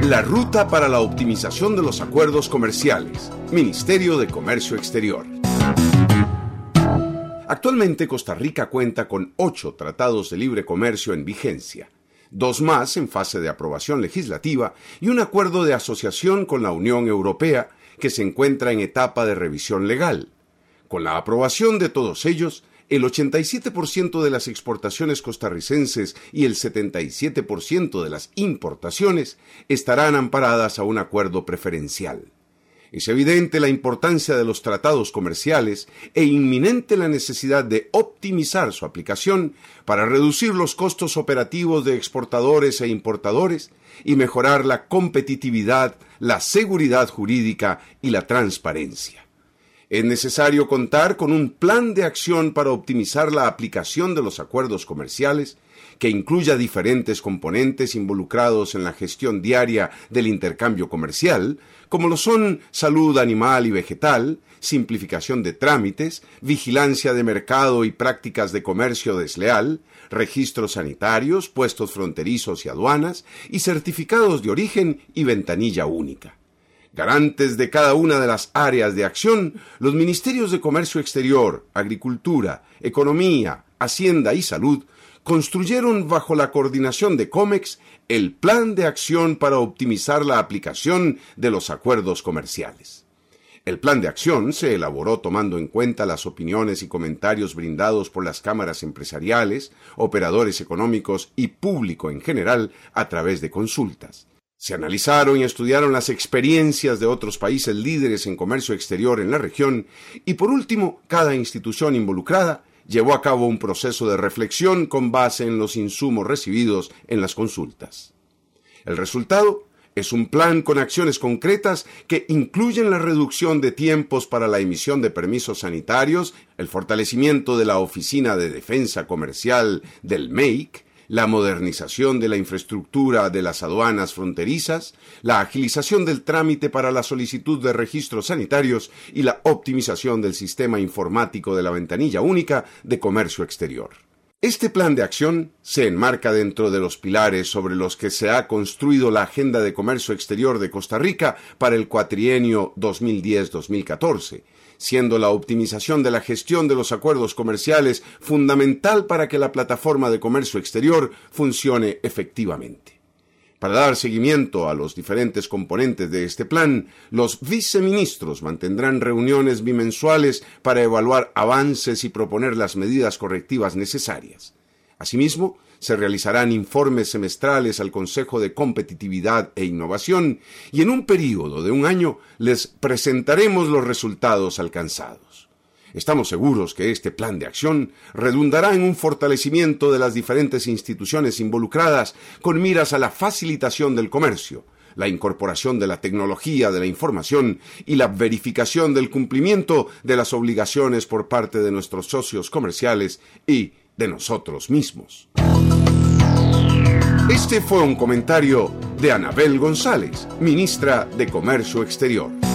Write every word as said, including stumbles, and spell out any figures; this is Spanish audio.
La ruta para la optimización de los acuerdos comerciales. Ministerio de Comercio Exterior. Actualmente Costa Rica cuenta con ocho tratados de libre comercio en vigencia, dos más en fase de aprobación legislativa y un acuerdo de asociación con la Unión Europea que se encuentra en etapa de revisión legal. Con la aprobación de todos ellos, el ochenta y siete por ciento de las exportaciones costarricenses y el setenta y siete por ciento de las importaciones estarán amparadas a un acuerdo preferencial. Es evidente la importancia de los tratados comerciales e inminente la necesidad de optimizar su aplicación para reducir los costos operativos de exportadores e importadores y mejorar la competitividad, la seguridad jurídica y la transparencia. Es necesario contar con un plan de acción para optimizar la aplicación de los acuerdos comerciales que incluya diferentes componentes involucrados en la gestión diaria del intercambio comercial, como lo son salud animal y vegetal, simplificación de trámites, vigilancia de mercado y prácticas de comercio desleal, registros sanitarios, puestos fronterizos y aduanas, y certificados de origen y ventanilla única. Garantes de cada una de las áreas de acción, los Ministerios de Comercio Exterior, Agricultura, Economía, Hacienda y Salud construyeron bajo la coordinación de COMEX el Plan de Acción para optimizar la aplicación de los acuerdos comerciales. El plan de acción se elaboró tomando en cuenta las opiniones y comentarios brindados por las cámaras empresariales, operadores económicos y público en general a través de consultas. Se analizaron y estudiaron las experiencias de otros países líderes en comercio exterior en la región y, por último, cada institución involucrada llevó a cabo un proceso de reflexión con base en los insumos recibidos en las consultas. El resultado es un plan con acciones concretas que incluyen la reducción de tiempos para la emisión de permisos sanitarios, el fortalecimiento de la Oficina de Defensa Comercial del M E I C, la modernización de la infraestructura de las aduanas fronterizas, la agilización del trámite para la solicitud de registros sanitarios y la optimización del sistema informático de la ventanilla única de comercio exterior. Este plan de acción se enmarca dentro de los pilares sobre los que se ha construido la Agenda de Comercio Exterior de Costa Rica para el cuatrienio dos mil diez a dos mil catorce, siendo la optimización de la gestión de los acuerdos comerciales fundamental para que la plataforma de comercio exterior funcione efectivamente. Para dar seguimiento a los diferentes componentes de este plan, los viceministros mantendrán reuniones bimensuales para evaluar avances y proponer las medidas correctivas necesarias. Asimismo, se realizarán informes semestrales al Consejo de Competitividad e Innovación y en un período de un año les presentaremos los resultados alcanzados. Estamos seguros que este plan de acción redundará en un fortalecimiento de las diferentes instituciones involucradas con miras a la facilitación del comercio, la incorporación de la tecnología de la información y la verificación del cumplimiento de las obligaciones por parte de nuestros socios comerciales y de nosotros mismos. Este fue un comentario de Anabel González, ministra de Comercio Exterior.